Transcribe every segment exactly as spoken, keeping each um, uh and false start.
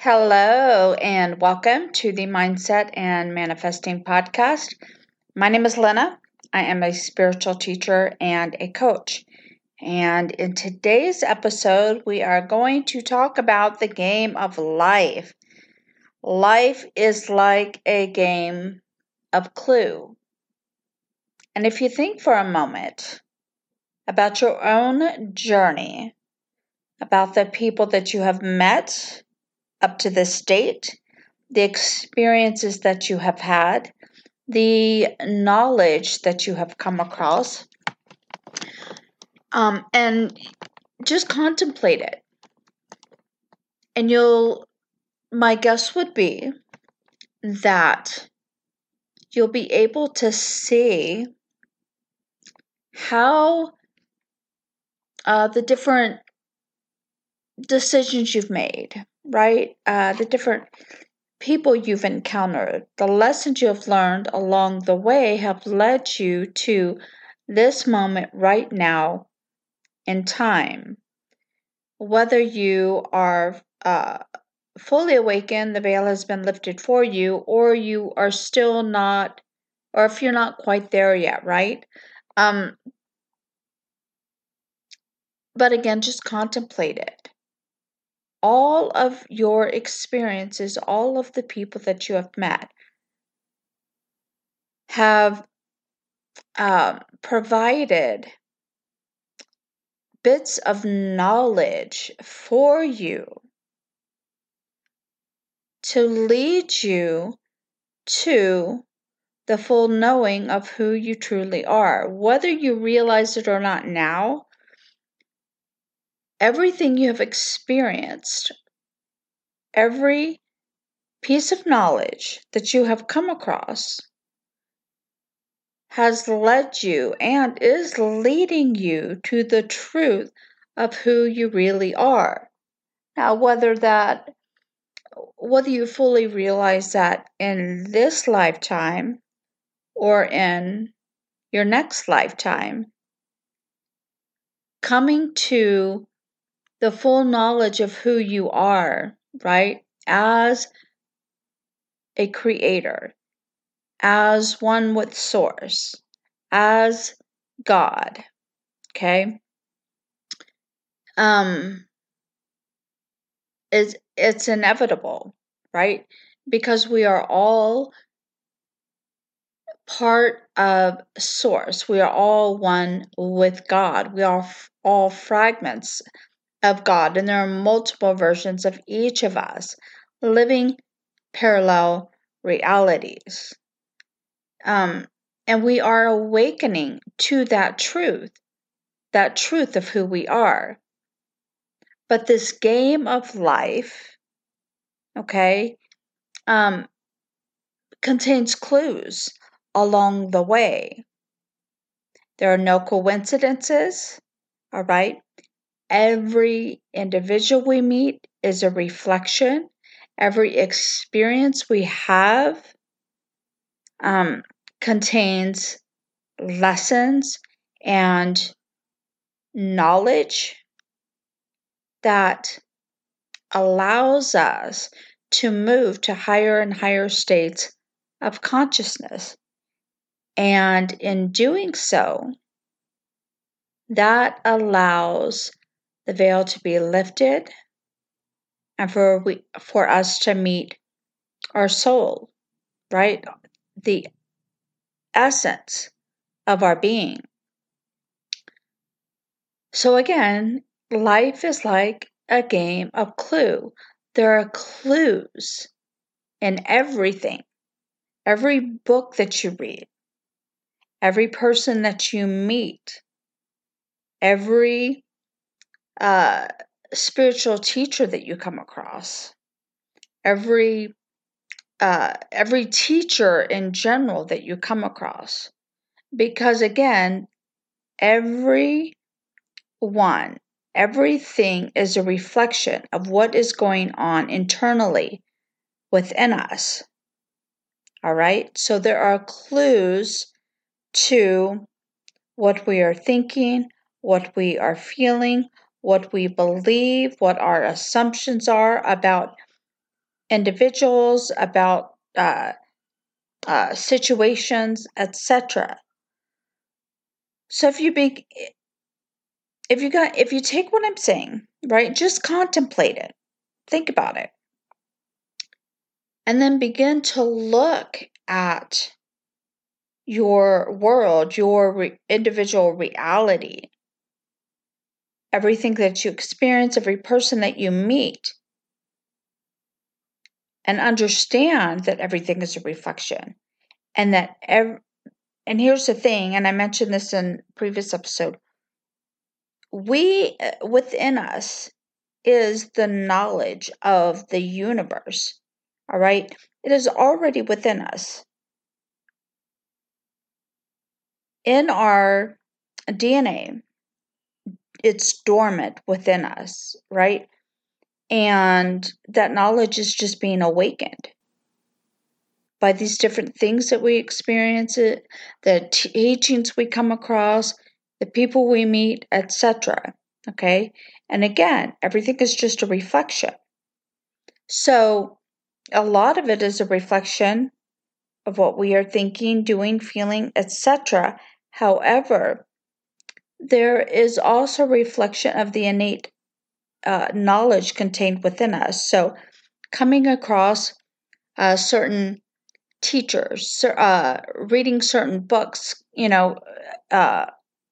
Hello, and welcome to the Mindset and Manifesting Podcast. My name is Lena. I am a spiritual teacher and a coach. And in today's episode, we are going to talk about the game of life. Life is like a game of Clue. And if you think for a moment about your own journey, about the people that you have met up to this date, the experiences that you have had, the knowledge that you have come across, um, and just contemplate it. And you'll, my guess would be that you'll be able to see how uh, the different decisions you've made, right? Uh, the different people you've encountered, the lessons you have learned along the way have led you to this moment right now in time. Whether you are uh, fully awakened, the veil has been lifted for you, or you are still not, or if you're not quite there yet, right? Um, but again, just contemplate it. All of your experiences, all of the people that you have met have um, provided bits of knowledge for you to lead you to the full knowing of who you truly are. Whether you realize it or not now, everything you have experienced, every piece of knowledge that you have come across has led you and is leading you to the truth of who you really are. Now, whether that whether you fully realize that in this lifetime or in your next lifetime, coming to the full knowledge of who you are, right, as a creator, as one with source, as God, okay, um, is it's inevitable, right? Because we are all part of source. We are all one with God. We are f- all fragments of God, and there are multiple versions of each of us living parallel realities. Um, and we are awakening to that truth, that truth of who we are. But this game of life, okay, um, contains clues along the way. There are no coincidences, all right? Every individual we meet is a reflection. Every experience we have um, contains lessons and knowledge that allows us to move to higher and higher states of consciousness. And in doing so, that allows the veil to be lifted and for we for us to meet our soul, right? The essence of our being. So again, life is like a game of Clue. There are clues in everything, every book that you read, every person that you meet, every uh, spiritual teacher that you come across, every uh, every teacher in general that you come across. Because again, every one, everything is a reflection of what is going on internally within us. All right, so there are clues to what we are thinking, what we are feeling, what we believe, what our assumptions are about individuals, about uh, uh, situations, et cetera. So if you be, if you got, if you take what I'm saying, right, just contemplate it, think about it, and then begin to look at your world, your re- individual reality, everything that you experience, every person that you meet, and understand that everything is a reflection, and that every, and here's the thing, and I mentioned this in previous episode, we within us is the knowledge of the universe. All right, it is already within us. In our D N A, it's dormant within us, right? And that knowledge is just being awakened by these different things that we experience, it, the teachings we come across, the people we meet, et cetera. Okay? And again, everything is just a reflection. So a lot of it is a reflection of what we are thinking, doing, feeling, et cetera. However, there is also reflection of the innate uh, knowledge contained within us. So coming across uh, certain teachers, uh, reading certain books, you know, uh,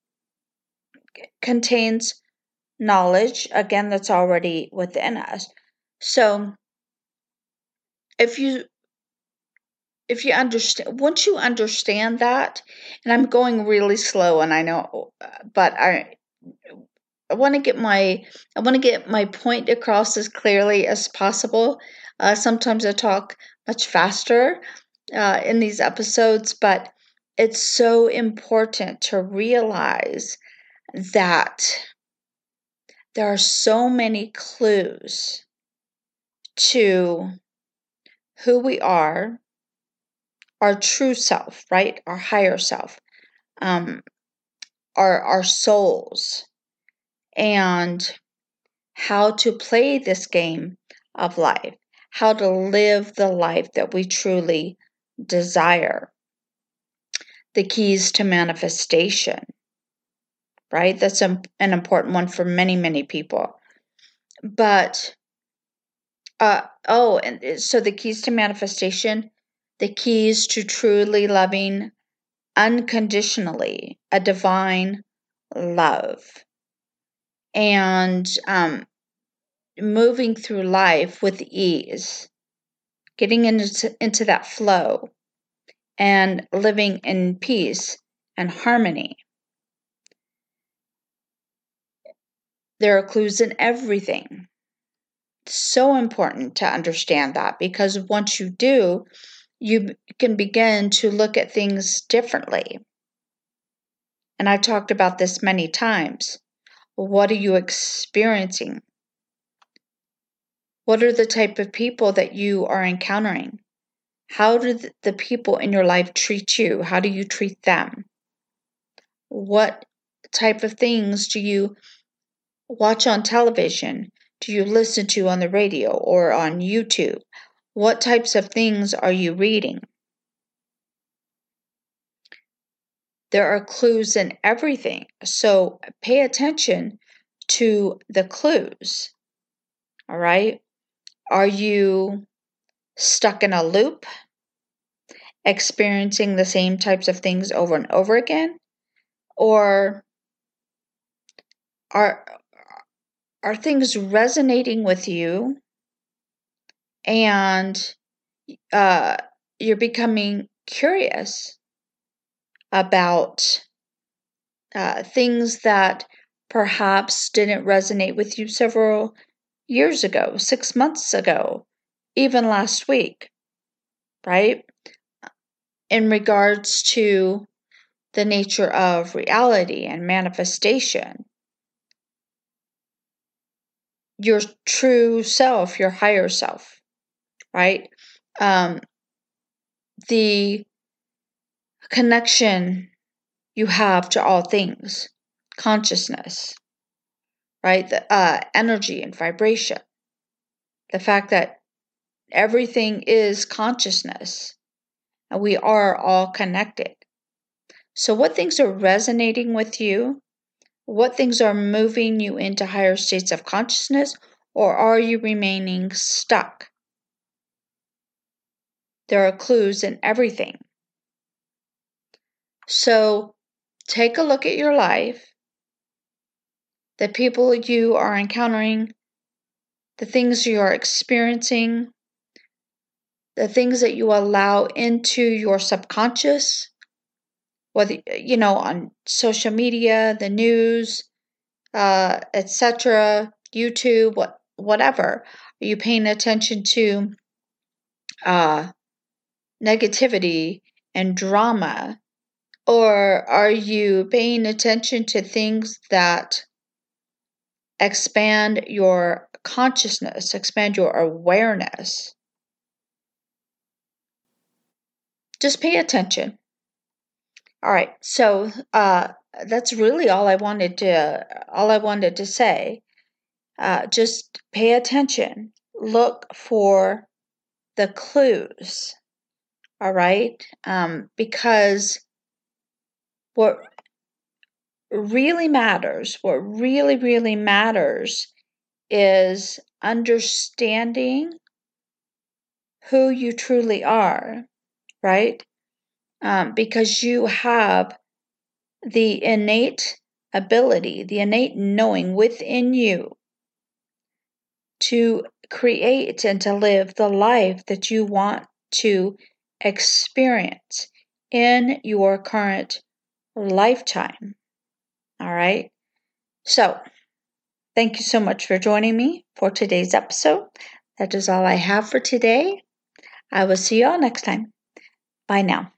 contains knowledge, again, that's already within us. So if you if you understand, once you understand that, and I'm going really slow, and I know, but I I want to get my I want to get my point across as clearly as possible. Uh, sometimes I talk much faster uh, in these episodes, but it's so important to realize that there are so many clues to who we are, our true self, right? Our higher self, um, our our souls, and how to play this game of life, how to live the life that we truly desire. The keys to manifestation, right? That's a, an important one for many, many people. But, uh, oh, and so the keys to manifestation, the keys to truly loving unconditionally, a divine love, and um, moving through life with ease, getting into, into that flow, and living in peace and harmony. There are clues in everything. It's so important to understand that, because once you do, you can begin to look at things differently. And I've talked about this many times. What are you experiencing? What are the type of people that you are encountering? How do the people in your life treat you? How do you treat them? What type of things do you watch on television? Do you listen to on the radio or on YouTube? What types of things are you reading? There are clues in everything, so pay attention to the clues. All right? Are you stuck in a loop, experiencing the same types of things over and over again? Or are are things resonating with you, and uh, you're becoming curious about uh, things that perhaps didn't resonate with you several years ago, six months ago, even last week, right? In regards to the nature of reality and manifestation, your true self, your higher self, right? Um, the connection you have to all things, consciousness, right? The uh, energy and vibration. The fact that everything is consciousness, and we are all connected. So what things are resonating with you? What things are moving you into higher states of consciousness, or are you remaining stuck? There are clues in everything. So take a look at your life, the people you are encountering, the things you are experiencing, the things that you allow into your subconscious, whether, you know, on social media, the news, uh, et cetera, YouTube, what, whatever. Are you paying attention to uh, negativity and drama? Or are you paying attention to things that expand your consciousness, expand your awareness? Just pay attention. All right, so uh, that's really all I wanted to all I wanted to say. Uh, just pay attention. Look for the clues. All right, um, because what really matters, what really really matters, is understanding who you truly are. Right, um, because you have the innate ability, the innate knowing within you to create and to live the life that you want to experience in your current lifetime. All right. So, thank you so much for joining me for today's episode. That is all I have for today. I will see you all next time. Bye now.